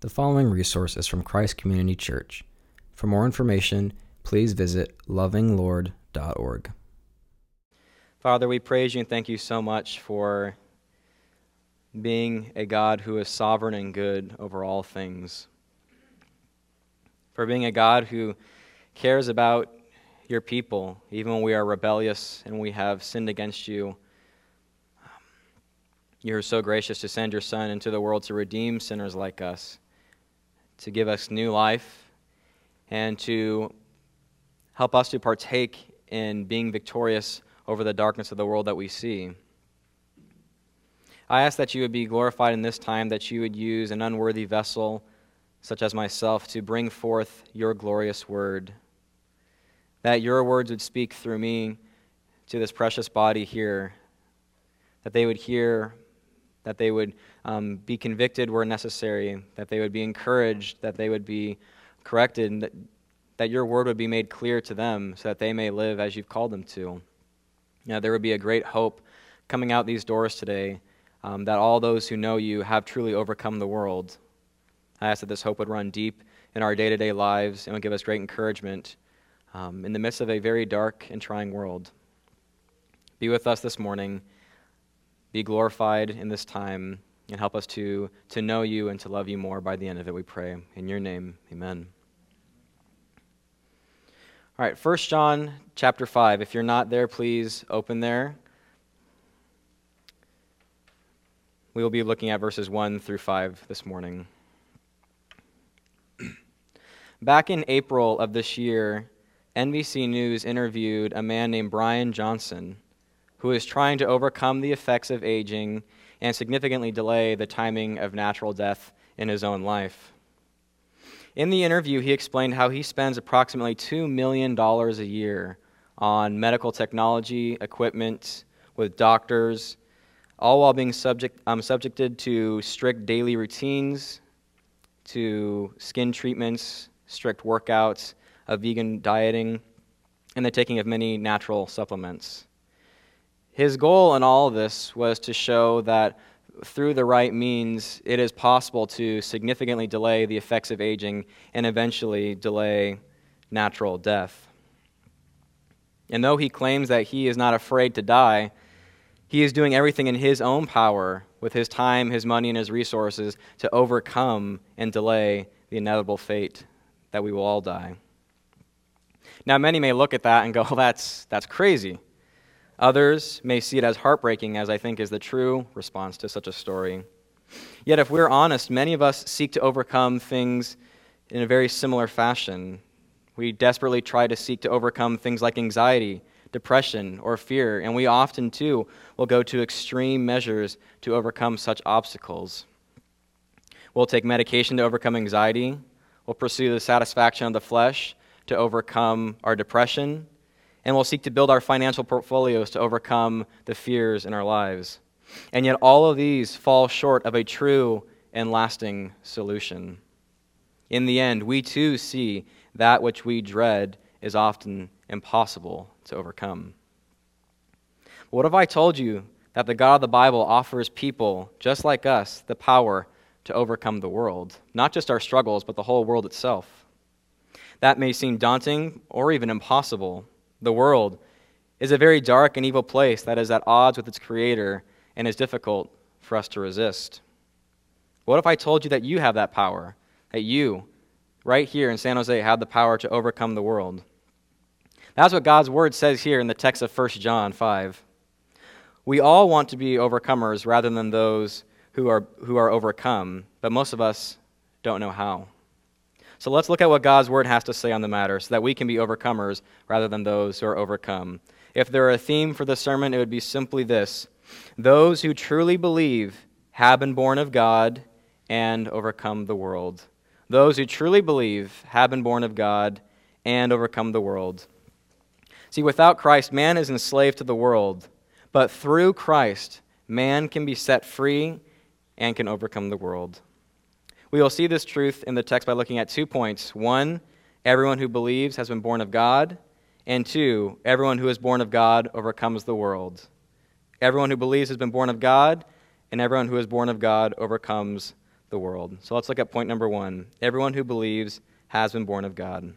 The following resource is from Christ Community Church. For more information, please visit lovinglord.org. Father, we praise you and thank you so much for being a God who is sovereign and good over all things. For being a God who cares about your people, even when we are rebellious and we have sinned against you. You are so gracious to send your Son into the world to redeem sinners like us, to give us new life, and to help us to partake in being victorious over the darkness of the world that we see. I ask that you would be glorified in this time, that you would use an unworthy vessel, such as myself, to bring forth your glorious word, that your words would speak through me to this precious body here, that they would hear, that they would be convicted where necessary, that they would be encouraged, that they would be corrected, and that your word would be made clear to them so that they may live as you've called them to. Now, there would be a great hope coming out these doors today, that all those who know you have truly overcome the world. I ask that this hope would run deep in our day-to-day lives and would give us great encouragement in the midst of a very dark and trying world. Be with us this morning. Be glorified in this time, and help us to know you and to love you more by the end of it, we pray. In your name, amen. All right, 1 John chapter 5. If you're not there, please open there. We will be looking at verses 1 through 5 this morning. Back in April of this year, NBC News interviewed a man named Brian Johnson, who is trying to overcome the effects of aging and significantly delay the timing of natural death in his own life. In the interview, he explained how he spends approximately $2 million a year on medical technology, equipment, with doctors, all while being subjected to strict daily routines, to skin treatments, strict workouts, of vegan dieting, and the taking of many natural supplements. His goal in all of this was to show that through the right means, it is possible to significantly delay the effects of aging and eventually delay natural death. And though he claims that he is not afraid to die, he is doing everything in his own power, with his time, his money, and his resources, to overcome and delay the inevitable fate that we will all die. Now, many may look at that and go, that's crazy. Others may see it as heartbreaking, as I think is the true response to such a story. Yet if we're honest, many of us seek to overcome things in a very similar fashion. We desperately try to seek to overcome things like anxiety, depression, or fear, and we often, too, will go to extreme measures to overcome such obstacles. We'll take medication to overcome anxiety. We'll pursue the satisfaction of the flesh to overcome our depression. And we'll seek to build our financial portfolios to overcome the fears in our lives. And yet all of these fall short of a true and lasting solution. In the end, we too see that which we dread is often impossible to overcome. What if I told you that the God of the Bible offers people just like us the power to overcome the world? Not just our struggles, but the whole world itself. That may seem daunting or even impossible. The world is a very dark and evil place that is at odds with its creator and is difficult for us to resist. What if I told you that you have that power, that you, right here in San Jose, have the power to overcome the world? That's what God's word says here in the text of 1 John 5. We all want to be overcomers rather than those who are overcome, but most of us don't know how. So let's look at what God's word has to say on the matter so that we can be overcomers rather than those who are overcome. If there were a theme for the sermon, it would be simply this: those who truly believe have been born of God and overcome the world. Those who truly believe have been born of God and overcome the world. See, without Christ, man is enslaved to the world, but through Christ, man can be set free and can overcome the world. We will see this truth in the text by looking at 2 points. 1, everyone who believes has been born of God. And 2, everyone who is born of God overcomes the world. Everyone who believes has been born of God, and everyone who is born of God overcomes the the world. So let's look at point number 1. Everyone who believes has been born of God.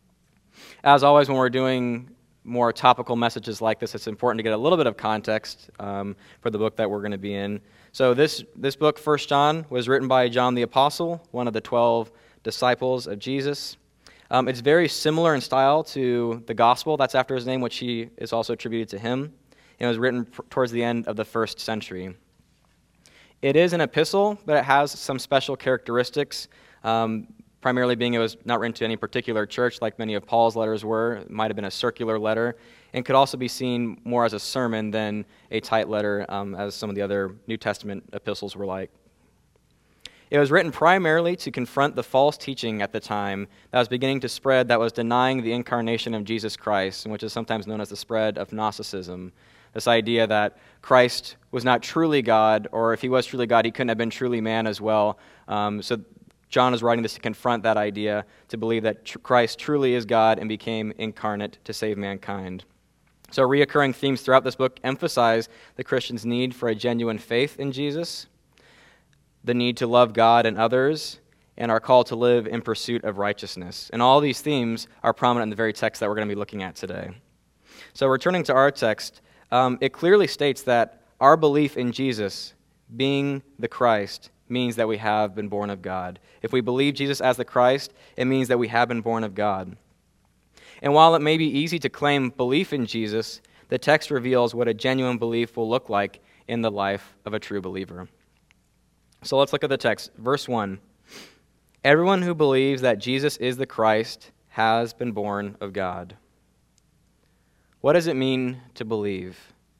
As always, when we're doing more topical messages like this, it's important to get a little bit of context for the book that we're going to be in. So this book, 1 John, was written by John the Apostle, one of the 12 disciples of Jesus. It's very similar in style to the Gospel that's after his name, which he is also attributed to him. It was written towards the end of the 1st century. It is an epistle, but it has some special characteristics, primarily being it was not written to any particular church like many of Paul's letters were. It might have been a circular letter, and could also be seen more as a sermon than a tight letter, as some of the other New Testament epistles were like. It was written primarily to confront the false teaching at the time that was beginning to spread that was denying the incarnation of Jesus Christ, which is sometimes known as the spread of Gnosticism. This idea that Christ was not truly God, or if he was truly God, he couldn't have been truly man as well. So John is writing this to confront that idea, to believe that Christ truly is God and became incarnate to save mankind. So reoccurring themes throughout this book emphasize the Christian's need for a genuine faith in Jesus, the need to love God and others, and our call to live in pursuit of righteousness. And all these themes are prominent in the very text that we're going to be looking at today. So returning to our text, it clearly states that our belief in Jesus being the Christ means that we have been born of God. If we believe Jesus as the Christ, it means that we have been born of God. And while it may be easy to claim belief in Jesus, the text reveals what a genuine belief will look like in the life of a true believer. So let's look at the text. Verse 1. Everyone who believes that Jesus is the Christ has been born of God. What does it mean to believe?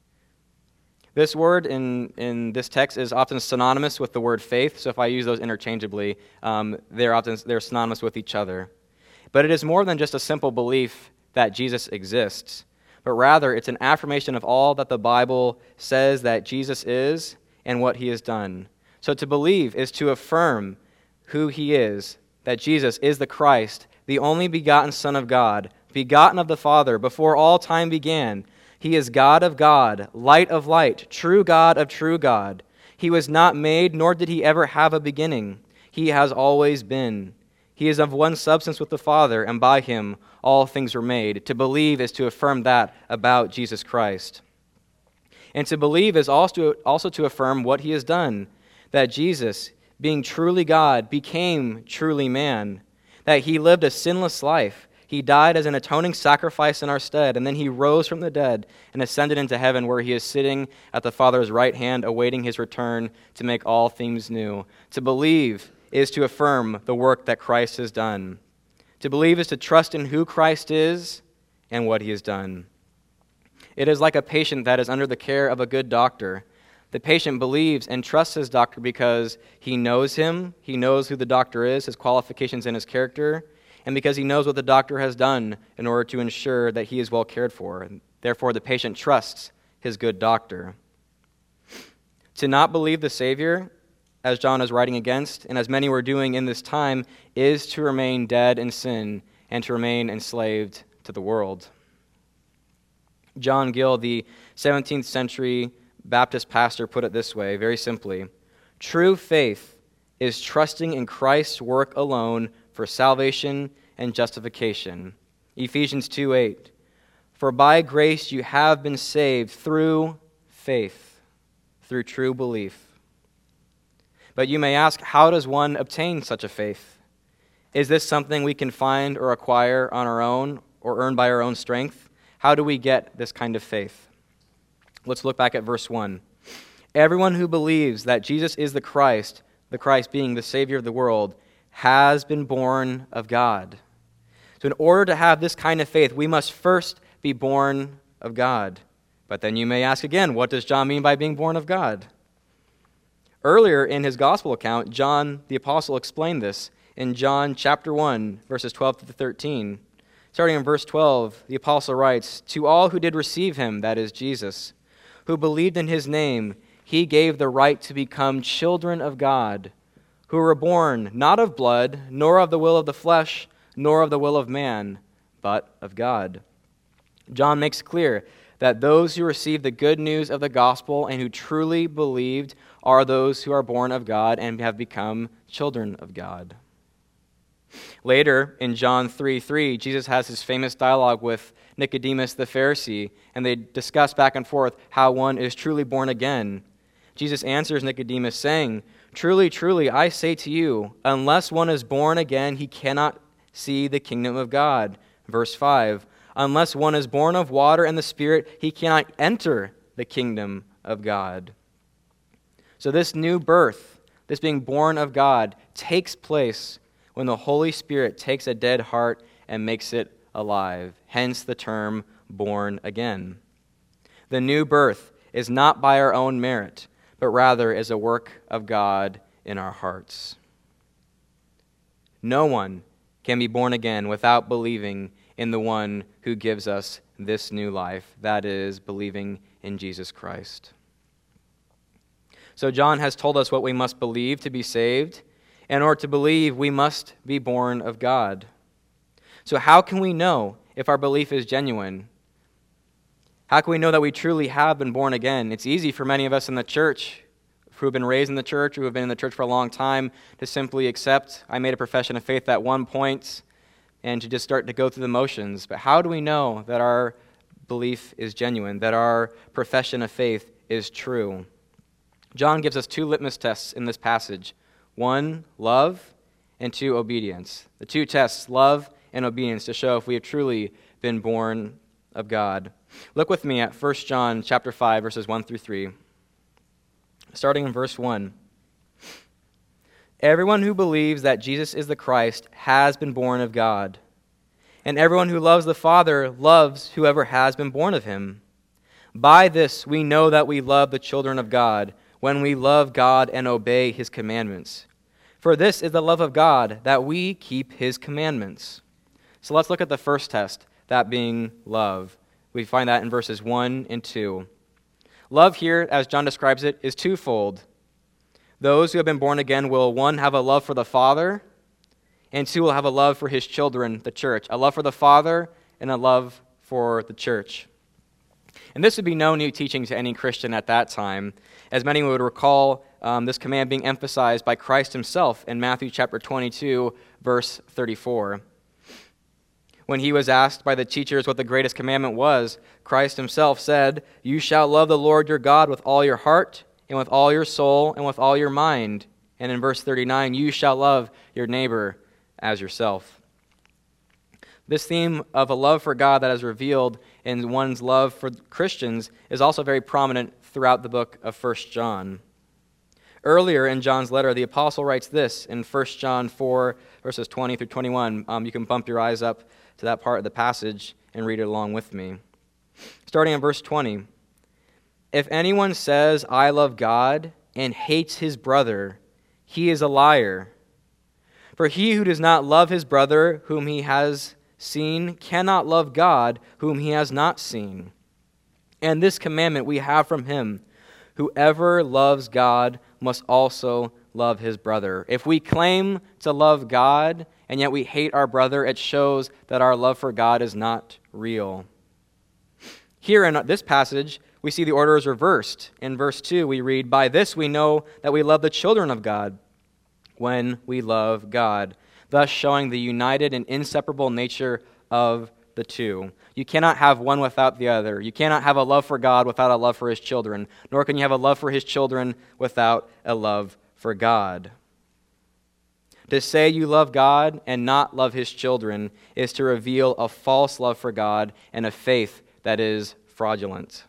This word in this text is often synonymous with the word faith, so if I use those interchangeably, they're synonymous with each other. But it is more than just a simple belief that Jesus exists, but rather it's an affirmation of all that the Bible says that Jesus is and what he has done. So to believe is to affirm who he is, that Jesus is the Christ, the only begotten Son of God, begotten of the Father before all time began. He is God of God, light of light, true God of true God. He was not made, nor did he ever have a beginning. He has always been. He is of one substance with the Father, and by him all things were made. To believe is to affirm that about Jesus Christ. And to believe is also to affirm what he has done, that Jesus, being truly God, became truly man, that he lived a sinless life. He died as an atoning sacrifice in our stead, and then he rose from the dead and ascended into heaven, where he is sitting at the Father's right hand, awaiting his return to make all things new. To believe is to affirm the work that Christ has done. To believe is to trust in who Christ is and what he has done. It is like a patient that is under the care of a good doctor. The patient believes and trusts his doctor because he knows him, he knows who the doctor is, his qualifications and his character, and because he knows what the doctor has done in order to ensure that he is well cared for. Therefore, the patient trusts his good doctor. To not believe the Savior, as John is writing against, and as many were doing in this time, is to remain dead in sin and to remain enslaved to the world. John Gill, the 17th century Baptist pastor, put it this way, very simply: true faith is trusting in Christ's work alone for salvation and justification. Ephesians 2:8. For by grace you have been saved through faith, through true belief. But you may ask, how does one obtain such a faith? Is this something we can find or acquire on our own or earn by our own strength? How do we get this kind of faith? Let's look back at verse 1. Everyone who believes that Jesus is the Christ being the Savior of the world, has been born of God. So in order to have this kind of faith, we must first be born of God. But then you may ask again, what does John mean by being born of God? Earlier in his gospel account, John the Apostle explained this in John chapter 1, verses 12 to 13. Starting in verse 12, the apostle writes, "To all who did receive him, that is Jesus, who believed in his name, he gave the right to become children of God, who were born not of blood, nor of the will of the flesh, nor of the will of man, but of God." John makes clear that those who receive the good news of the gospel and who truly believed are those who are born of God and have become children of God. Later, in John 3:3, Jesus has his famous dialogue with Nicodemus the Pharisee, and they discuss back and forth how one is truly born again. Jesus answers Nicodemus saying, "Truly, truly, I say to you, unless one is born again, he cannot see the kingdom of God." Verse 5, "Unless one is born of water and the Spirit, he cannot enter the kingdom of God." So this new birth, this being born of God, takes place when the Holy Spirit takes a dead heart and makes it alive, hence the term born again. The new birth is not by our own merit, but rather is a work of God in our hearts. No one can be born again without believing in the one who gives us this new life, that is, believing in Jesus Christ. So John has told us what we must believe to be saved. In order to believe, we must be born of God. So how can we know if our belief is genuine? How can we know that we truly have been born again? It's easy for many of us in the church who have been raised in the church, who have been in the church for a long time, to simply accept, I made a profession of faith at one point, and to just start to go through the motions. But how do we know that our belief is genuine, that our profession of faith is true? John gives us two litmus tests in this passage. One, love, and two, obedience. The two tests, love and obedience, to show if we have truly been born of God. Look with me at 1 John chapter 5, verses 1 through 3. Starting in verse 1. Everyone who believes that Jesus is the Christ has been born of God. And everyone who loves the Father loves whoever has been born of him. By this we know that we love the children of God, when we love God and obey his commandments. For this is the love of God, that we keep his commandments. So let's look at the first test, that being love. We find that in verses 1 and 2. Love here, as John describes it, is twofold. Those who have been born again will, one, have a love for the Father, and two, will have a love for his children, the church. A love for the Father and a love for the church. And this would be no new teaching to any Christian at that time, as many would recall this command being emphasized by Christ himself in Matthew chapter 22, verse 34. When he was asked by the teachers what the greatest commandment was, Christ himself said, "You shall love the Lord your God with all your heart, and with all your soul, and with all your mind." And in verse 39, "You shall love your neighbor as yourself." This theme of a love for God that is revealed in one's love for Christians is also very prominent throughout the book of 1 John. Earlier in John's letter, the apostle writes this in 1 John 4, verses 20 through 21. You can bump your eyes up to that part of the passage and read it along with me. Starting in verse 20. "If anyone says, 'I love God,' and hates his brother, he is a liar. For he who does not love his brother whom he has seen cannot love God whom he has not seen. And this commandment we have from him, whoever loves God must also love his brother." If we claim to love God and yet we hate our brother, it shows that our love for God is not real. Here in this passage, we see the order is reversed. In verse 2, we read, "By this we know that we love the children of God, when we love God," thus showing the united and inseparable nature of the two. You cannot have one without the other. You cannot have a love for God without a love for his children, nor can you have a love for his children without a love for God. To say you love God and not love his children is to reveal a false love for God and a faith that is fraudulent.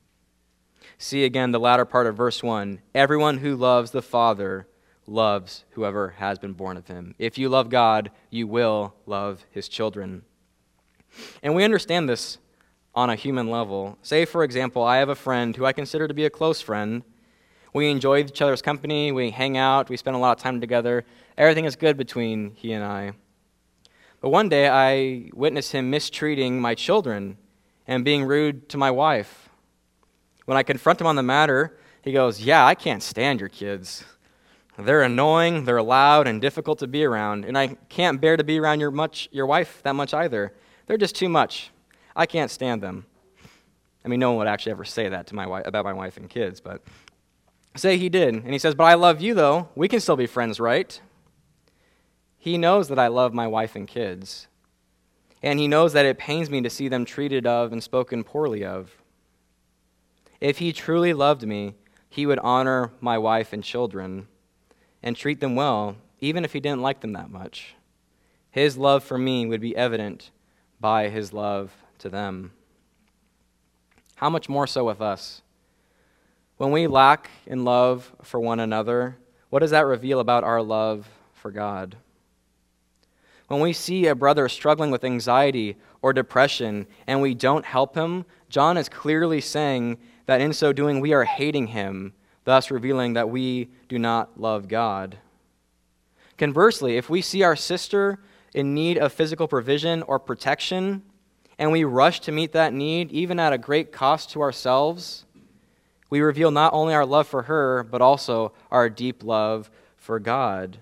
See again the latter part of verse 1. "Everyone who loves the Father loves whoever has been born of him." If you love God, you will love his children. And we understand this on a human level. Say, for example, I have a friend who I consider to be a close friend. We enjoy each other's company, we hang out, we spend a lot of time together. Everything is good between he and I. But one day I witnessed him mistreating my children and being rude to my wife. When I confront him on the matter, he goes, "Yeah, I can't stand your kids. They're annoying, they're loud, and difficult to be around, and I can't bear to be around your wife that much either. They're just too much. I can't stand them." I mean, no one would actually ever say that to my wife, about my wife and kids, but say he did. And he says, but I love you, though. We can still be friends, right? He knows that I love my wife and kids. And he knows that it pains me to see them treated of and spoken poorly of. If he truly loved me, he would honor my wife and children and treat them well, even if he didn't like them that much. His love for me would be evident by his love to them. How much more so with us? When we lack in love for one another, what does that reveal about our love for God? When we see a brother struggling with anxiety or depression and we don't help him, John is clearly saying that in so doing we are hating him, thus revealing that we do not love God. Conversely, if we see our sister in need of physical provision or protection, and we rush to meet that need, even at a great cost to ourselves, we reveal not only our love for her, but also our deep love for God.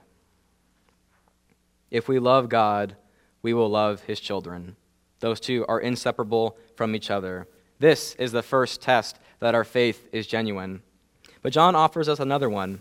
If we love God, we will love his children. Those two are inseparable from each other. This is the first test that our faith is genuine. But John offers us another one.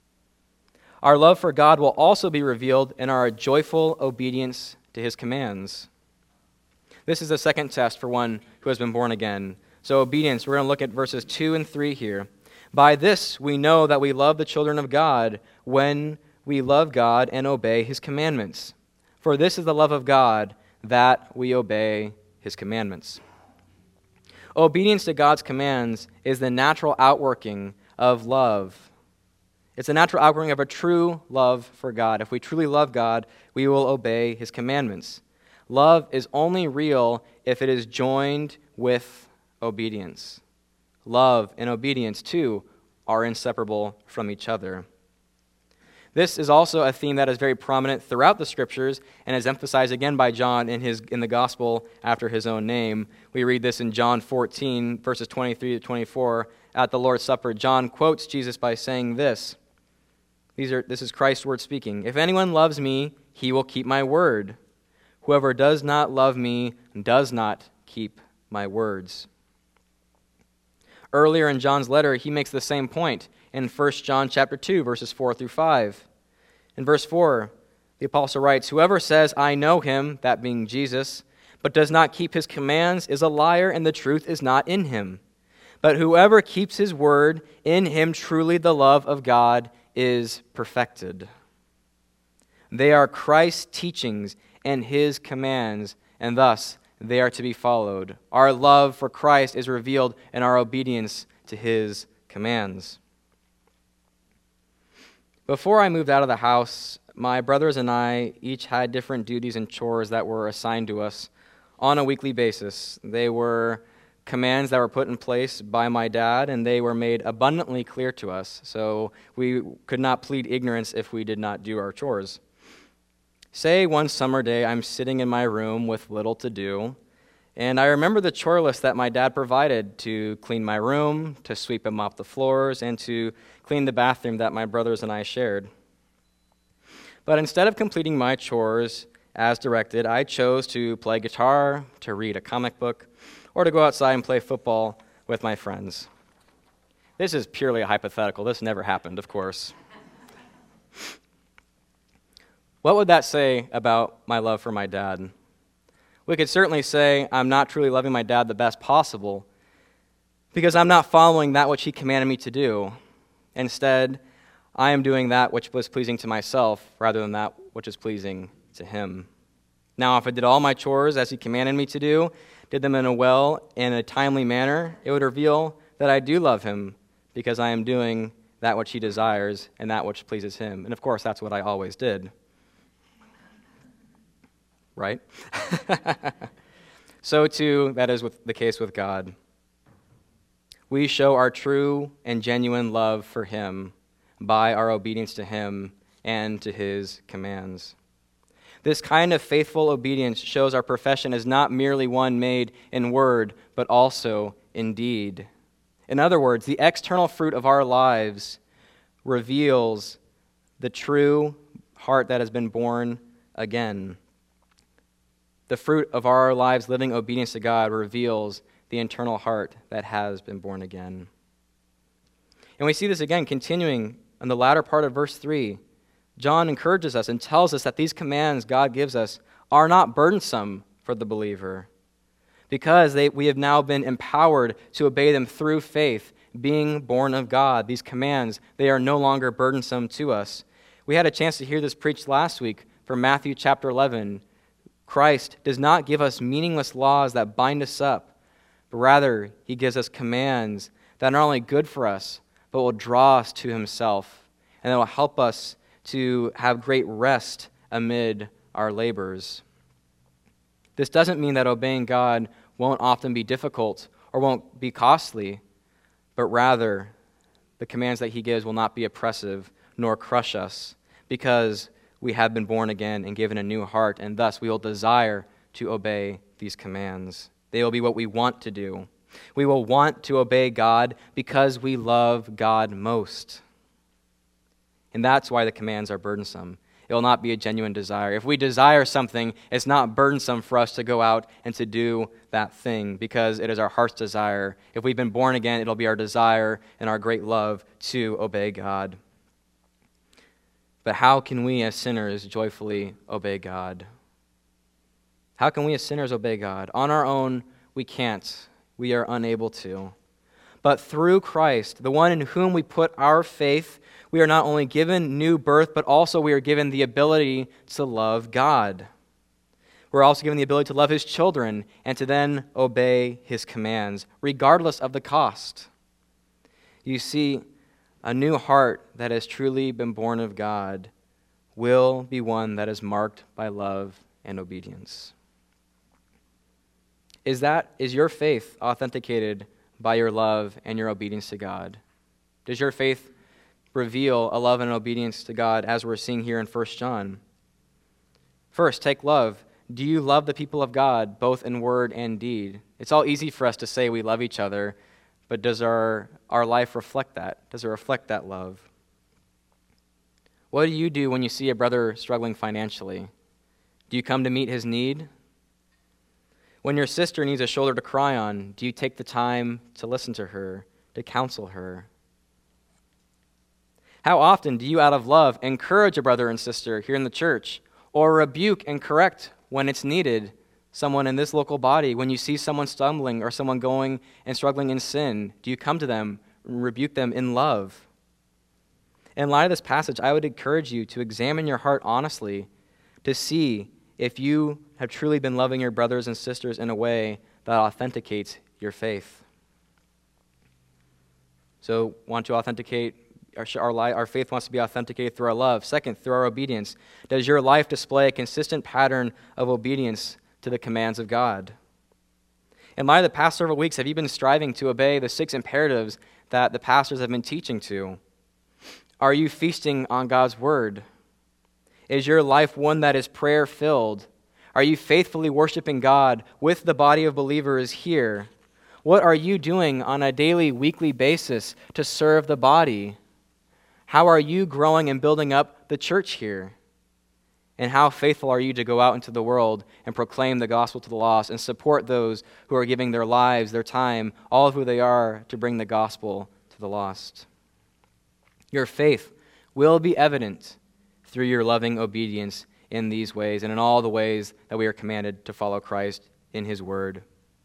Our love for God will also be revealed in our joyful obedience to his commands. This is the second test for one who has been born again. So obedience, we're going to look at verses 2 and 3 here. By this we know that we love the children of God, when we love God and obey his commandments. For this is the love of God, that we obey his commandments. Obedience to God's commands is the natural outworking of love. It's a natural outworking of a true love for God. If we truly love God, we will obey his commandments. Love is only real if it is joined with obedience. Love and obedience, too, are inseparable from each other. This is also a theme that is very prominent throughout the Scriptures and is emphasized again by John in the Gospel after his own name. We read this in John 14, verses 23 to 24. At the Lord's Supper, John quotes Jesus by saying this. This is Christ's word speaking. If anyone loves me, he will keep my word. Whoever does not love me does not keep my words. Earlier in John's letter, he makes the same point in 1 John chapter 2, verses 4 through 5. In verse 4, the apostle writes, whoever says, I know him, that being Jesus, but does not keep his commands is a liar, and the truth is not in him. But whoever keeps his word, in him truly the love of God is perfected. They are Christ's teachings and his commands, and thus they are to be followed. Our love for Christ is revealed in our obedience to his commands. Before I moved out of the house, my brothers and I each had different duties and chores that were assigned to us on a weekly basis. They were commands that were put in place by my dad, and they were made abundantly clear to us, so we could not plead ignorance if we did not do our chores. Say one summer day I'm sitting in my room with little to do, and I remember the chore list that my dad provided to clean my room, to sweep and mop the floors, and to clean the bathroom that my brothers and I shared. But instead of completing my chores as directed, I chose to play guitar, to read a comic book, or to go outside and play football with my friends. This is purely a hypothetical. This never happened, of course. What would that say about my love for my dad? We could certainly say I'm not truly loving my dad the best possible because I'm not following that which he commanded me to do. Instead, I am doing that which was pleasing to myself rather than that which is pleasing to him. Now, if I did all my chores as he commanded me to do, did them in a timely manner, it would reveal that I do love him because I am doing that which he desires and that which pleases him. And of course, that's what I always did. Right? So too, that is the case with God. We show our true and genuine love for him by our obedience to him and to his commands. This kind of faithful obedience shows our profession is not merely one made in word, but also in deed. In other words, the external fruit of our lives reveals the true heart that has been born again. The fruit of our lives living obedience to God reveals the internal heart that has been born again. And we see this again continuing in the latter part of verse 3. John encourages us and tells us that these commands God gives us are not burdensome for the believer because we have now been empowered to obey them through faith, being born of God. These commands, they are no longer burdensome to us. We had a chance to hear this preached last week from Matthew chapter 11. Christ does not give us meaningless laws that bind us up, but rather he gives us commands that are not only good for us, but will draw us to himself, and that will help us to have great rest amid our labors. This doesn't mean that obeying God won't often be difficult or won't be costly, but rather the commands that he gives will not be oppressive nor crush us, because we have been born again and given a new heart, and thus we will desire to obey these commands. They will be what we want to do. We will want to obey God because we love God most. And that's why the commands are burdensome. It will not be a genuine desire. If we desire something, it's not burdensome for us to go out and to do that thing because it is our heart's desire. If we've been born again, it'll be our desire and our great love to obey God. But how can we as sinners joyfully obey God? How can we as sinners obey God? On our own, we can't. We are unable to. But through Christ, the one in whom we put our faith, we are not only given new birth, but also we are given the ability to love God. We're also given the ability to love his children and to then obey his commands, regardless of the cost. You see, a new heart that has truly been born of God will be one that is marked by love and obedience. Is your faith authenticated by your love and your obedience to God? Does your faith reveal a love and obedience to God as we're seeing here in 1 John? First, take love. Do you love the people of God, both in word and deed? It's all easy for us to say we love each other, but does our life reflect that? Does it reflect that love? What do you do when you see a brother struggling financially? Do you come to meet his need? When your sister needs a shoulder to cry on, do you take the time to listen to her, to counsel her? How often do you, out of love, encourage a brother and sister here in the church, or rebuke and correct when it's needed someone in this local body? When you see someone stumbling or someone going and struggling in sin, do you come to them and rebuke them in love? In light of this passage, I would encourage you to examine your heart honestly to see if you have truly been loving your brothers and sisters in a way that authenticates your faith. So, want to authenticate our faith wants to be authenticated through our love. Second, through our obedience. Does your life display a consistent pattern of obedience to the commands of God? In light of the past several weeks, have you been striving to obey the 6 imperatives that the pastors have been teaching to? Are you feasting on God's word? Is your life one that is prayer-filled? Are you faithfully worshiping God with the body of believers here? What are you doing on a daily, weekly basis to serve the body? How are you growing and building up the church here? And how faithful are you to go out into the world and proclaim the gospel to the lost and support those who are giving their lives, their time, all of who they are to bring the gospel to the lost? Your faith will be evident through your loving obedience in these ways and in all the ways that we are commanded to follow Christ in his word.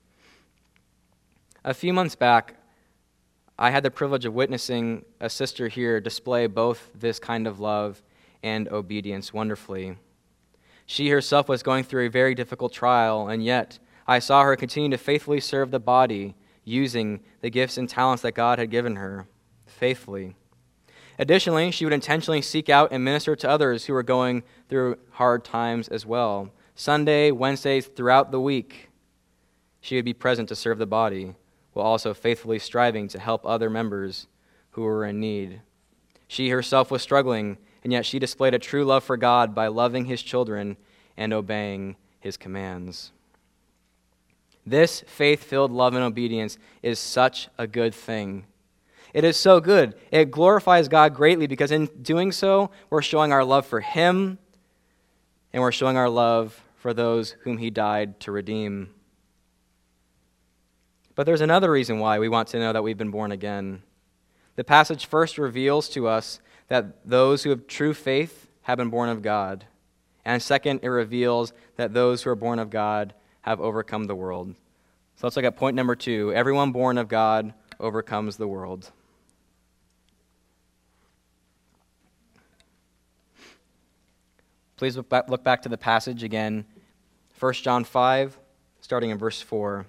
A few months back, I had the privilege of witnessing a sister here display both this kind of love and obedience wonderfully. She herself was going through a very difficult trial, and yet I saw her continue to faithfully serve the body, using the gifts and talents that God had given her faithfully. Additionally, she would intentionally seek out and minister to others who were going through hard times as well. Sunday, Wednesdays, throughout the week, she would be present to serve the body, while also faithfully striving to help other members who were in need. She herself was struggling, and yet she displayed a true love for God by loving his children and obeying his commands. This faith-filled love and obedience is such a good thing. It is so good. It glorifies God greatly because in doing so, we're showing our love for him and we're showing our love for those whom he died to redeem. But there's another reason why we want to know that we've been born again. The passage first reveals to us that those who have true faith have been born of God. And second, it reveals that those who are born of God have overcome the world. So let's look at point number 2. Everyone born of God overcomes the world. Please look back to the passage again. 1 John 5, starting in verse 4.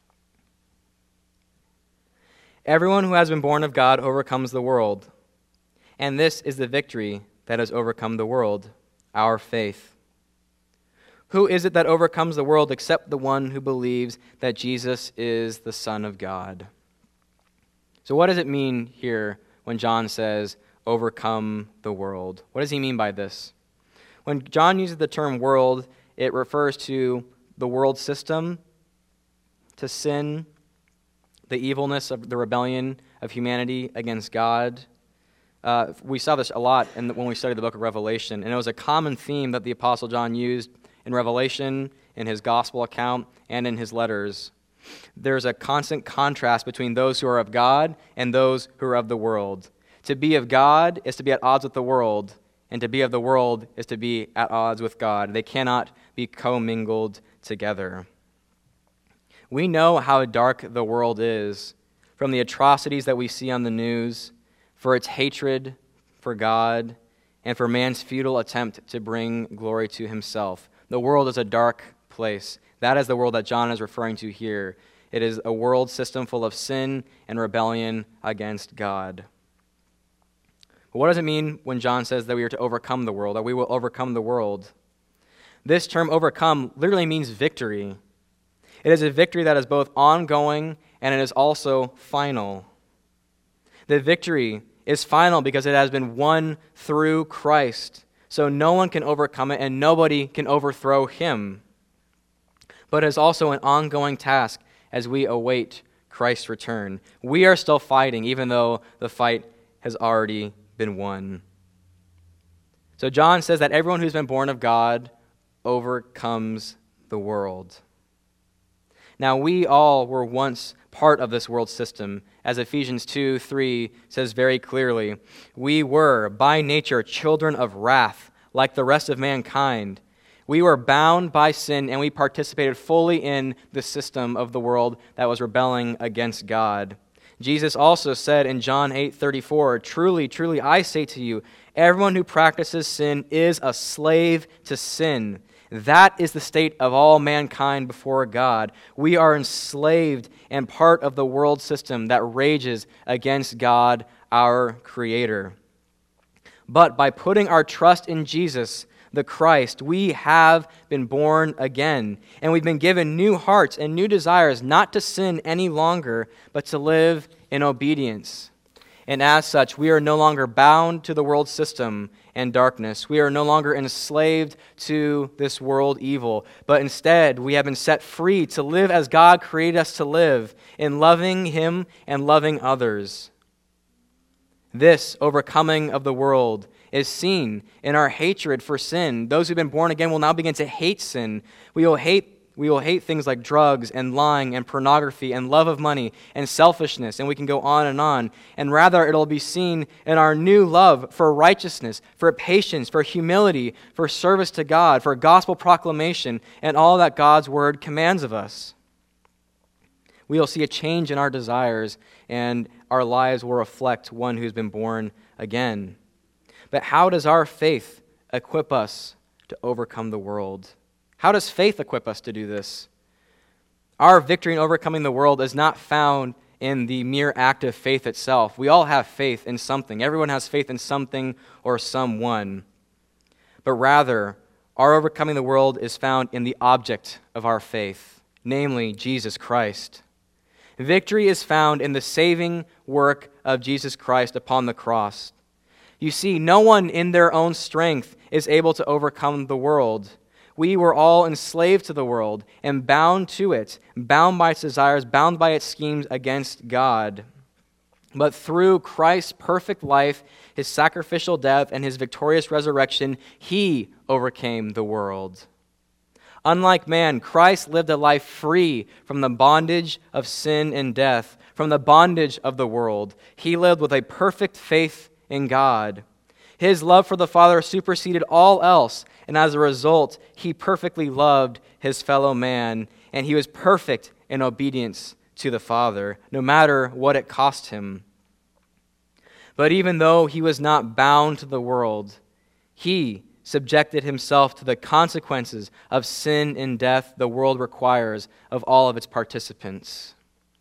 Everyone who has been born of God overcomes the world. And this is the victory that has overcome the world, our faith. Who is it that overcomes the world except the one who believes that Jesus is the Son of God? So what does it mean here when John says, overcome the world? What does he mean by this? When John uses the term world, it refers to the world system, to sin, the evilness of the rebellion of humanity against God. We saw this a lot when we studied the book of Revelation, and it was a common theme that the Apostle John used in Revelation, in his gospel account, and in his letters. There's a constant contrast between those who are of God and those who are of the world. To be of God is to be at odds with the world, and to be of the world is to be at odds with God. They cannot be commingled together. We know how dark the world is from the atrocities that we see on the news, for its hatred for God, and for man's futile attempt to bring glory to himself. The world is a dark place. That is the world that John is referring to here. It is a world system full of sin and rebellion against God. But what does it mean when John says that we are to overcome the world, that we will overcome the world? This term overcome literally means victory. It is a victory that is both ongoing and it is also final. The victory is final because it has been won through Christ. So no one can overcome it and nobody can overthrow him. But it is also an ongoing task as we await Christ's return. We are still fighting even though the fight has already been won. So John says that everyone who's been born of God overcomes the world. Now we all were once part of this world system. As Ephesians 2:3 says very clearly, we were by nature children of wrath, like the rest of mankind. We were bound by sin and we participated fully in the system of the world that was rebelling against God. Jesus also said in John 8:34, truly, truly, I say to you, everyone who practices sin is a slave to sin. That is the state of all mankind before God. We are enslaved and part of the world system that rages against God, our Creator. But by putting our trust in Jesus, the Christ, we have been born again, and we've been given new hearts and new desires not to sin any longer, but to live in obedience. And as such, we are no longer bound to the world system and darkness. We are no longer enslaved to this world evil, but instead we have been set free to live as God created us to live, in loving Him and loving others. This overcoming of the world is seen in our hatred for sin. Those who've been born again will now begin to hate sin. We will hate things like drugs and lying and pornography and love of money and selfishness, and we can go on. And rather, it'll be seen in our new love for righteousness, for patience, for humility, for service to God, for gospel proclamation, and all that God's word commands of us. We will see a change in our desires, and our lives will reflect one who's been born again. But how does our faith equip us to overcome the world? How does faith equip us to do this? Our victory in overcoming the world is not found in the mere act of faith itself. We all have faith in something. Everyone has faith in something or someone. But rather, our overcoming the world is found in the object of our faith, namely Jesus Christ. Victory is found in the saving work of Jesus Christ upon the cross. You see, no one in their own strength is able to overcome the world. We were all enslaved to the world and bound to it, bound by its desires, bound by its schemes against God. But through Christ's perfect life, His sacrificial death, and His victorious resurrection, He overcame the world. Unlike man, Christ lived a life free from the bondage of sin and death, from the bondage of the world. He lived with a perfect faith in God. His love for the Father superseded all else, and as a result, he perfectly loved his fellow man, and he was perfect in obedience to the Father, no matter what it cost him. But even though he was not bound to the world, he subjected himself to the consequences of sin and death the world requires of all of its participants.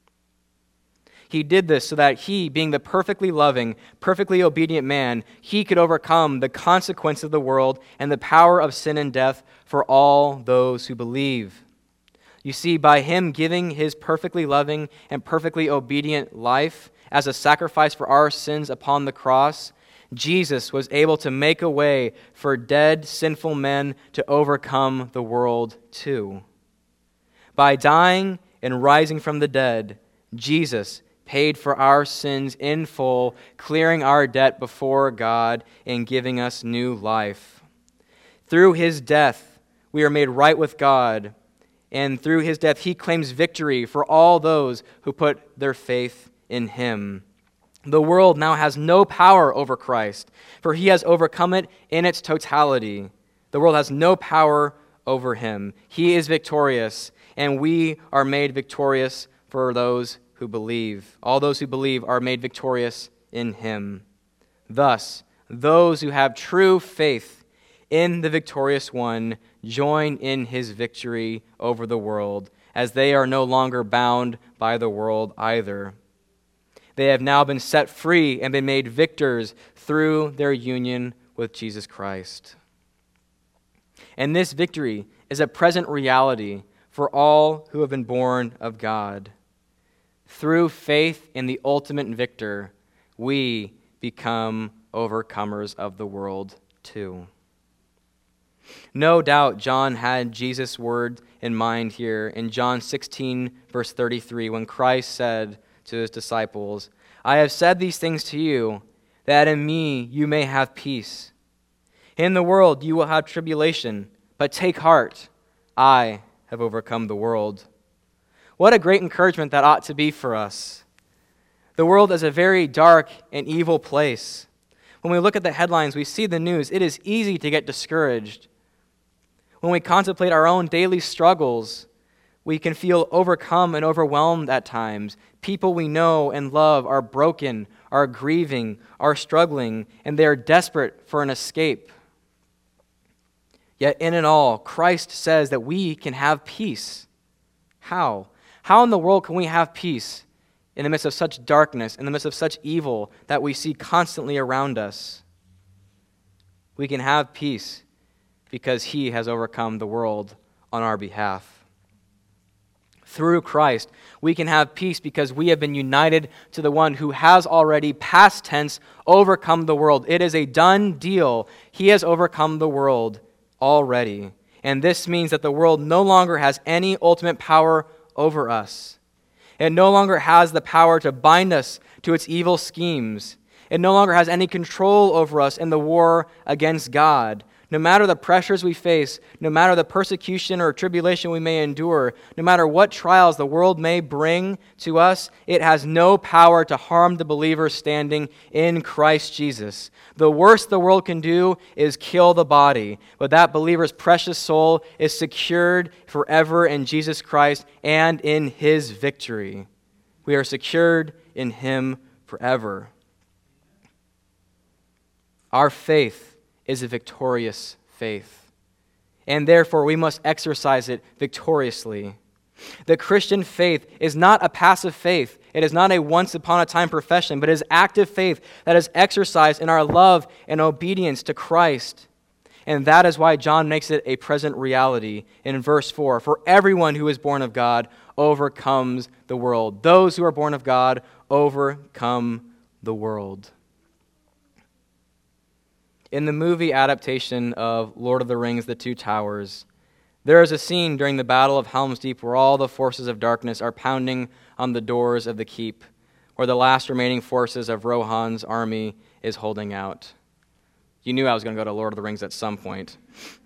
He did this so that he, being the perfectly loving, perfectly obedient man, he could overcome the consequence of the world and the power of sin and death for all those who believe. You see, by him giving his perfectly loving and perfectly obedient life as a sacrifice for our sins upon the cross, Jesus was able to make a way for dead, sinful men to overcome the world too. By dying and rising from the dead, Jesus paid for our sins in full, clearing our debt before God and giving us new life. Through his death, we are made right with God, and through his death, he claims victory for all those who put their faith in him. The world now has no power over Christ, for he has overcome it in its totality. The world has no power over him. He is victorious, and we are made victorious for those who believe. All those who believe are made victorious in him. Thus, those who have true faith in the victorious one join in his victory over the world, as they are no longer bound by the world either. They have now been set free and been made victors through their union with Jesus Christ. And this victory is a present reality for all who have been born of God. Through faith in the ultimate victor, we become overcomers of the world too. No doubt John had Jesus' word in mind here in John 16, verse 33, when Christ said to his disciples, "I have said these things to you, that in me you may have peace. In the world you will have tribulation, but take heart, I have overcome the world." What a great encouragement that ought to be for us. The world is a very dark and evil place. When we look at the headlines, we see the news, it is easy to get discouraged. When we contemplate our own daily struggles, we can feel overcome and overwhelmed at times. People we know and love are broken, are grieving, are struggling, and they are desperate for an escape. Yet in it all, Christ says that we can have peace. How? How in the world can we have peace in the midst of such darkness, in the midst of such evil that we see constantly around us? We can have peace because he has overcome the world on our behalf. Through Christ, we can have peace because we have been united to the one who has already, past tense, overcome the world. It is a done deal. He has overcome the world already. And this means that the world no longer has any ultimate power over us. It no longer has the power to bind us to its evil schemes. It no longer has any control over us in the war against God. No matter the pressures we face, no matter the persecution or tribulation we may endure, no matter what trials the world may bring to us, it has no power to harm the believer standing in Christ Jesus. The worst the world can do is kill the body, but that believer's precious soul is secured forever in Jesus Christ and in his victory. We are secured in him forever. Our faith is a victorious faith, and therefore we must exercise it victoriously. The Christian faith is not a passive faith. It is not a once-upon-a-time profession, but it is active faith that is exercised in our love and obedience to Christ. And that is why John makes it a present reality in verse 4. For everyone who is born of God overcomes the world. Those who are born of God overcome the world. In the movie adaptation of Lord of the Rings, The Two Towers, there is a scene during the Battle of Helm's Deep where all the forces of darkness are pounding on the doors of the keep, where the last remaining forces of Rohan's army is holding out. You knew I was going to go to Lord of the Rings at some point.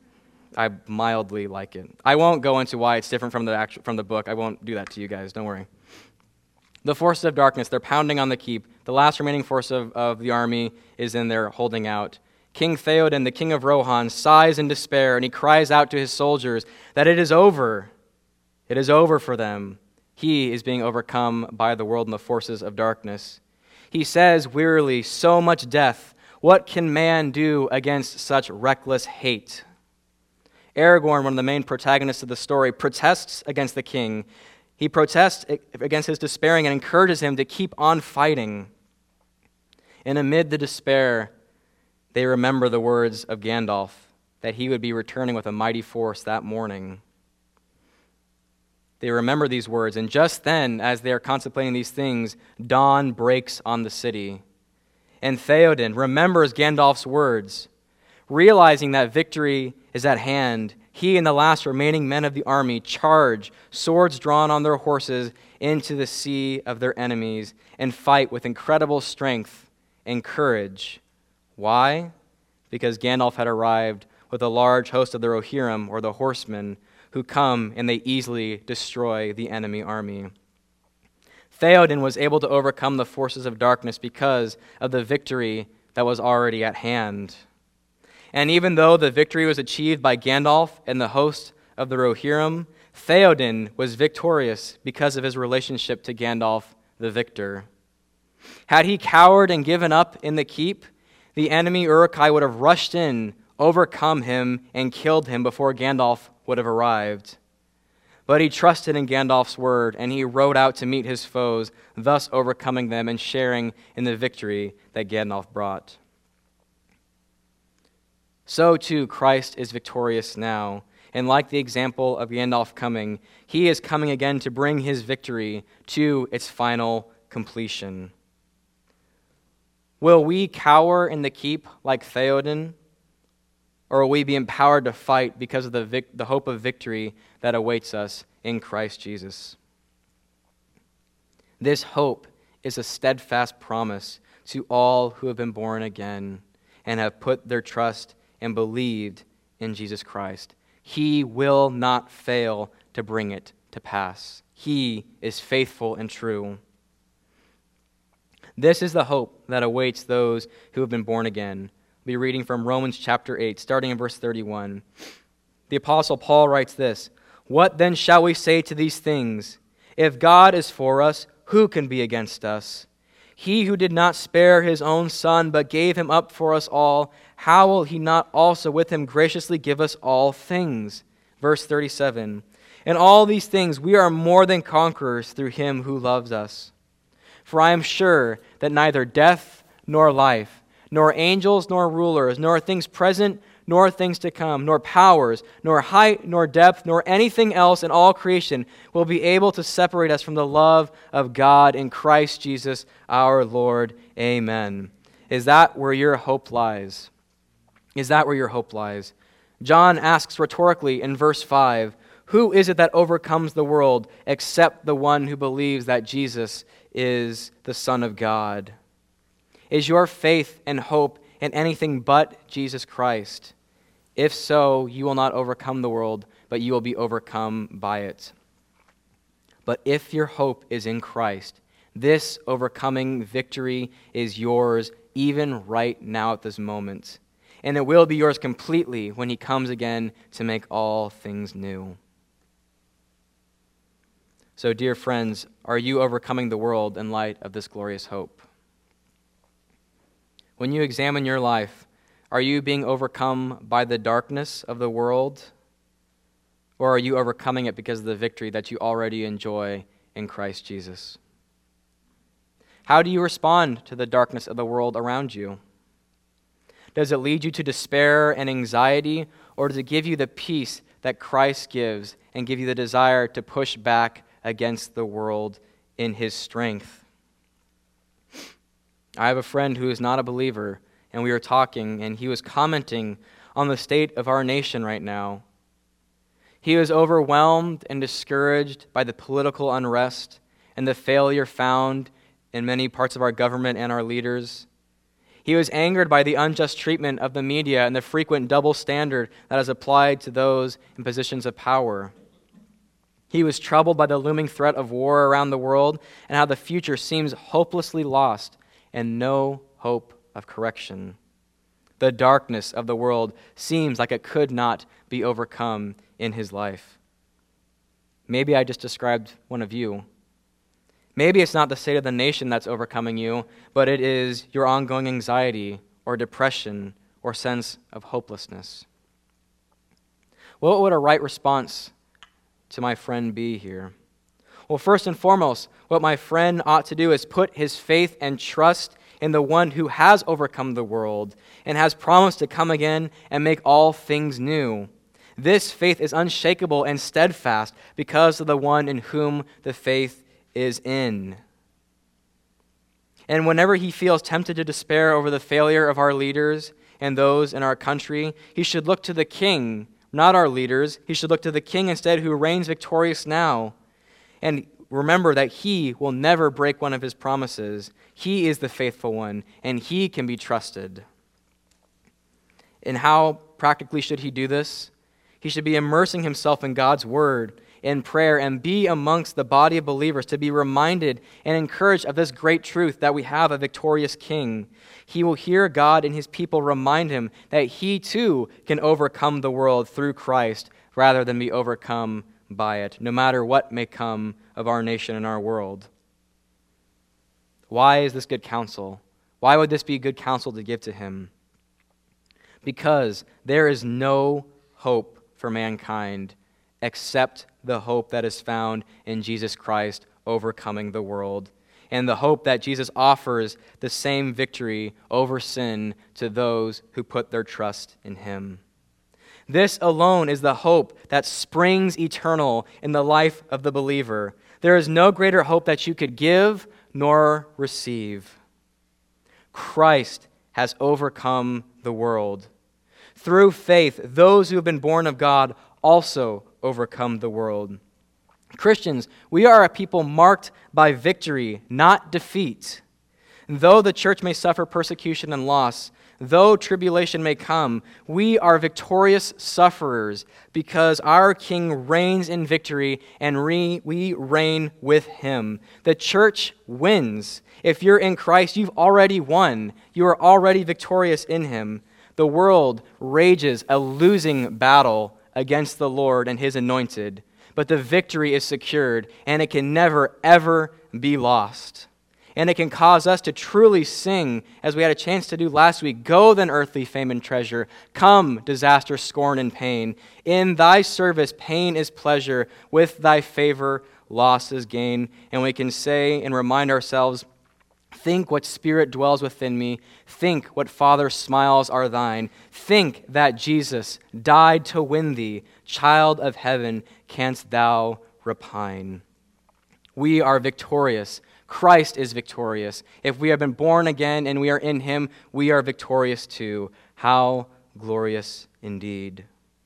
I mildly like it. I won't go into why it's different from the book. I won't do that to you guys. Don't worry. The forces of darkness, they're pounding on the keep. The last remaining force of the army is in there holding out. King Theoden, the king of Rohan, sighs in despair, and he cries out to his soldiers that it is over. It is over for them. He is being overcome by the world and the forces of darkness. He says wearily, "So much death. What can man do against such reckless hate?" Aragorn, one of the main protagonists of the story, protests against the king. He protests against his despairing and encourages him to keep on fighting. And amid the despair, they remember the words of Gandalf, that he would be returning with a mighty force that morning. They remember these words, and just then, as they are contemplating these things, dawn breaks on the city. And Theoden remembers Gandalf's words. Realizing that victory is at hand, he and the last remaining men of the army charge, swords drawn on their horses, into the sea of their enemies and fight with incredible strength and courage. Why? Because Gandalf had arrived with a large host of the Rohirrim, or the horsemen, who come and they easily destroy the enemy army. Theoden was able to overcome the forces of darkness because of the victory that was already at hand. And even though the victory was achieved by Gandalf and the host of the Rohirrim, Theoden was victorious because of his relationship to Gandalf the victor. Had he cowered and given up in the keep, the enemy Uruk-hai would have rushed in, overcome him, and killed him before Gandalf would have arrived. But he trusted in Gandalf's word, and he rode out to meet his foes, thus overcoming them and sharing in the victory that Gandalf brought. So too, Christ is victorious now, and like the example of Gandalf coming, he is coming again to bring his victory to its final completion. Will we cower in the keep like Theoden, or will we be empowered to fight because of the hope of victory that awaits us in Christ Jesus? This hope is a steadfast promise to all who have been born again and have put their trust and believed in Jesus Christ. He will not fail to bring it to pass. He is faithful and true. This is the hope that awaits those who have been born again. We'll be reading from Romans chapter 8, starting in verse 31. The Apostle Paul writes this: "What then shall we say to these things? If God is for us, who can be against us? He who did not spare his own Son, but gave him up for us all, how will he not also with him graciously give us all things?" Verse 37. "In all these things we are more than conquerors through him who loves us. For I am sure that neither death nor life, nor angels nor rulers, nor things present nor things to come, nor powers, nor height, nor depth, nor anything else in all creation will be able to separate us from the love of God in Christ Jesus our Lord. Amen." Is that where your hope lies? Is that where your hope lies? John asks rhetorically in verse 5, who is it that overcomes the world except the one who believes that Jesus is the Son of God? Is your faith and hope in anything but Jesus Christ? If so, you will not overcome the world, but you will be overcome by it. But if your hope is in Christ, this overcoming victory is yours even right now at this moment. And it will be yours completely when he comes again to make all things new. So, dear friends, are you overcoming the world in light of this glorious hope? When you examine your life, are you being overcome by the darkness of the world? Or are you overcoming it because of the victory that you already enjoy in Christ Jesus? How do you respond to the darkness of the world around you? Does it lead you to despair and anxiety, or does it give you the peace that Christ gives and give you the desire to push back against the world in his strength? I have a friend who is not a believer, and we were talking, and he was commenting on the state of our nation right now. He was overwhelmed and discouraged by the political unrest and the failure found in many parts of our government and our leaders. He was angered by the unjust treatment of the media and the frequent double standard that is applied to those in positions of power. He was troubled by the looming threat of war around the world and how the future seems hopelessly lost and no hope of correction. The darkness of the world seems like it could not be overcome in his life. Maybe I just described one of you. Maybe it's not the state of the nation that's overcoming you, but it is your ongoing anxiety or depression or sense of hopelessness. What would a right response to my friend be here? Well, first and foremost, what my friend ought to do is put his faith and trust in the one who has overcome the world and has promised to come again and make all things new. This faith is unshakable and steadfast because of the one in whom the faith is in. And whenever he feels tempted to despair over the failure of our leaders and those in our country, he should look to the King, not our leaders. He should look to the King instead, who reigns victorious now. And remember that he will never break one of his promises. He is the faithful one, and he can be trusted. And how practically should he do this? He should be immersing himself in God's word, in prayer, and be amongst the body of believers to be reminded and encouraged of this great truth that we have a victorious King. He will hear God and his people remind him that he too can overcome the world through Christ rather than be overcome by it, no matter what may come of our nation and our world. Why is this good counsel? Why would this be good counsel to give to him? Because there is no hope for mankind except the hope that is found in Jesus Christ overcoming the world, and the hope that Jesus offers the same victory over sin to those who put their trust in him. This alone is the hope that springs eternal in the life of the believer. There is no greater hope that you could give nor receive. Christ has overcome the world. Through faith, those who have been born of God also overcome the world. Christians, we are a people marked by victory, not defeat. Though the church may suffer persecution and loss, though tribulation may come, we are victorious sufferers because our King reigns in victory and we reign with him. The church wins. If you're in Christ, you've already won. You are already victorious in him. The world rages a losing battle against the Lord and his anointed, but the victory is secured, and it can never, ever be lost. And it can cause us to truly sing, as we had a chance to do last week, "Go then, earthly fame and treasure, come, disaster, scorn, and pain. In thy service, pain is pleasure, with thy favor, loss is gain." And we can say and remind ourselves, "Think what spirit dwells within me. Think what Father's smiles are thine. Think that Jesus died to win thee. Child of heaven, canst thou repine?" We are victorious. Christ is victorious. If we have been born again and we are in him, we are victorious too. How glorious indeed.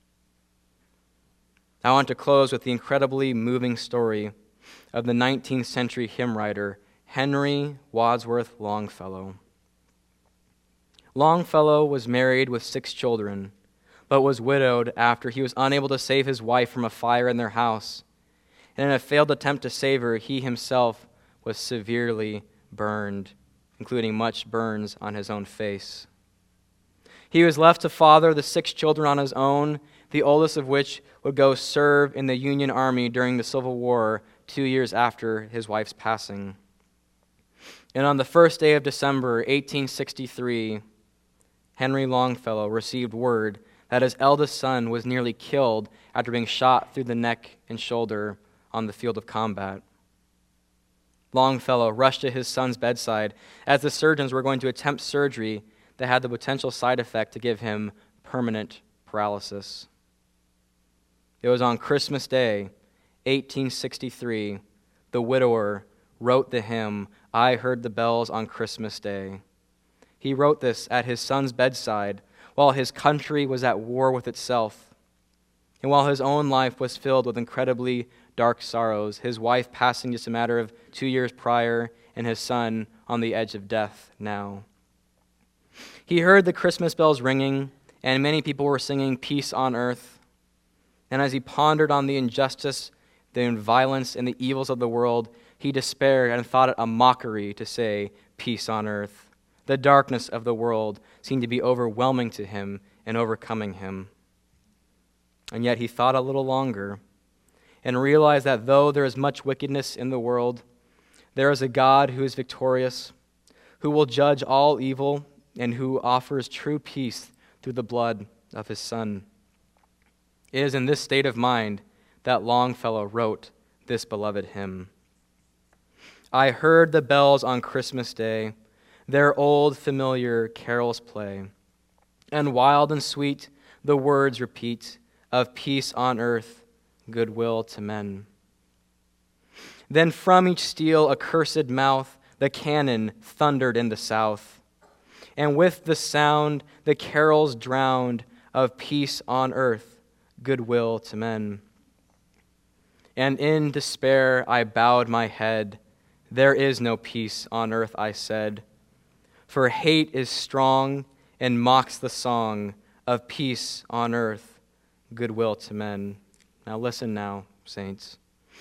I want to close with the incredibly moving story of the 19th century hymn writer, Henry Wadsworth Longfellow. Longfellow was married with 6 children, but was widowed after he was unable to save his wife from a fire in their house. And in a failed attempt to save her, he himself was severely burned, including much burns on his own face. He was left to father the 6 children on his own, the oldest of which would go serve in the Union Army during the Civil War 2 years after his wife's passing. And on the first day of December, 1863, Henry Longfellow received word that his eldest son was nearly killed after being shot through the neck and shoulder on the field of combat. Longfellow rushed to his son's bedside as the surgeons were going to attempt surgery that had the potential side effect to give him permanent paralysis. It was on Christmas Day, 1863, the widower wrote the hymn, "I Heard the Bells on Christmas Day." He wrote this at his son's bedside while his country was at war with itself, and while his own life was filled with incredibly dark sorrows, his wife passing just a matter of 2 years prior, and his son on the edge of death now. He heard the Christmas bells ringing, and many people were singing peace on earth. And as he pondered on the injustice, the violence, and the evils of the world, he despaired and thought it a mockery to say peace on earth. The darkness of the world seemed to be overwhelming to him and overcoming him. And yet he thought a little longer and realized that though there is much wickedness in the world, there is a God who is victorious, who will judge all evil, and who offers true peace through the blood of his Son. It is in this state of mind that Longfellow wrote this beloved hymn. I heard the bells on Christmas Day, their old familiar carols play, and wild and sweet the words repeat of peace on earth, goodwill to men. Then from each steel accursed mouth the cannon thundered in the south, and with the sound the carols drowned of peace on earth, goodwill to men. And in despair I bowed my head. There is no peace on earth, I said, for hate is strong and mocks the song of peace on earth, goodwill to men. Now listen now, saints.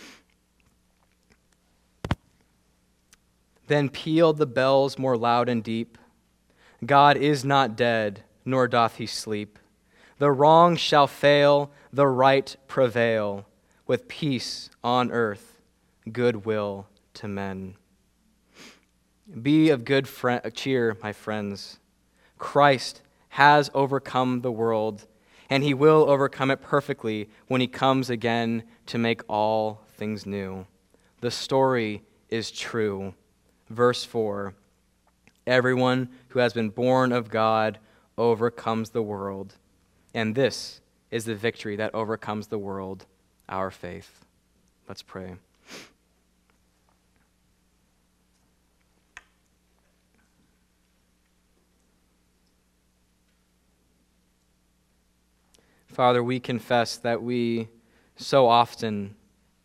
Then pealed the bells more loud and deep. God is not dead, nor doth he sleep. The wrong shall fail, the right prevail, with peace on earth, goodwill to men. Be of good cheer, my friends. Christ has overcome the world, and he will overcome it perfectly when he comes again to make all things new. The story is true. Verse 4, everyone who has been born of God overcomes the world, and this is the victory that overcomes the world, our faith. Let's pray. Father, we confess that we so often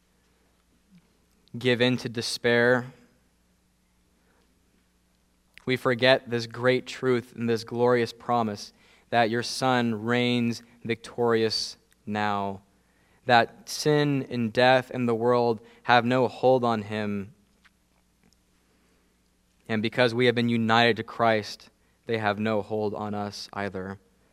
give in to despair. We forget this great truth and this glorious promise that your Son reigns victorious now, that sin and death and the world have no hold on him. And because we have been united to Christ, they have no hold on us either.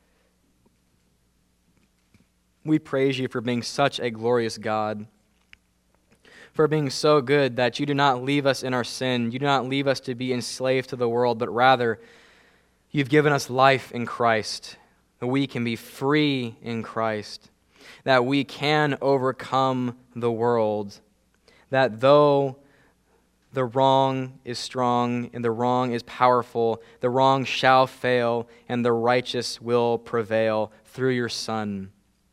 We praise you for being such a glorious God, for being so good that you do not leave us in our sin. You do not leave us to be enslaved to the world, but rather you've given us life in Christ, that we can be free in Christ, that we can overcome the world, that though the wrong is strong and the wrong is powerful, the wrong shall fail and the righteous will prevail through your Son.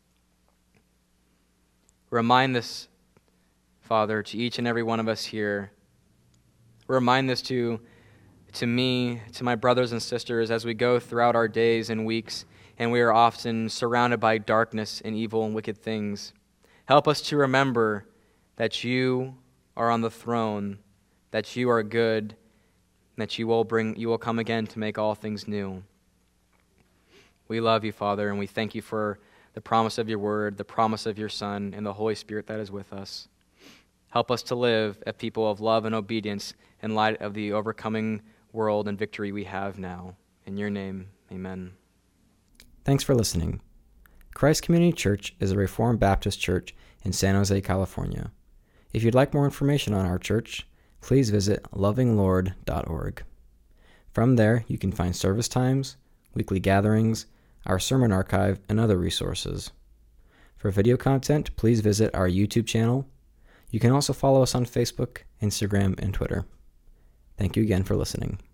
Remind this, Father, to each and every one of us here. Remind this to me, to my brothers and sisters, as we go throughout our days and weeks, and we are often surrounded by darkness and evil and wicked things. Help us to remember that you are on the throne, that you are good, and that you will come again to make all things new. We love you, Father, and we thank you for the promise of your word, the promise of your Son, and the Holy Spirit that is with us. Help us to live as people of love and obedience in light of the overcoming world and victory we have now. In your name, amen. Thanks for listening. Christ Community Church is a Reformed Baptist church in San Jose, California. If you'd like more information on our church, please visit lovinglord.org. From there, you can find service times, weekly gatherings, our sermon archive, and other resources. For video content, please visit our YouTube channel. You can also follow us on Facebook, Instagram, and Twitter. Thank you again for listening.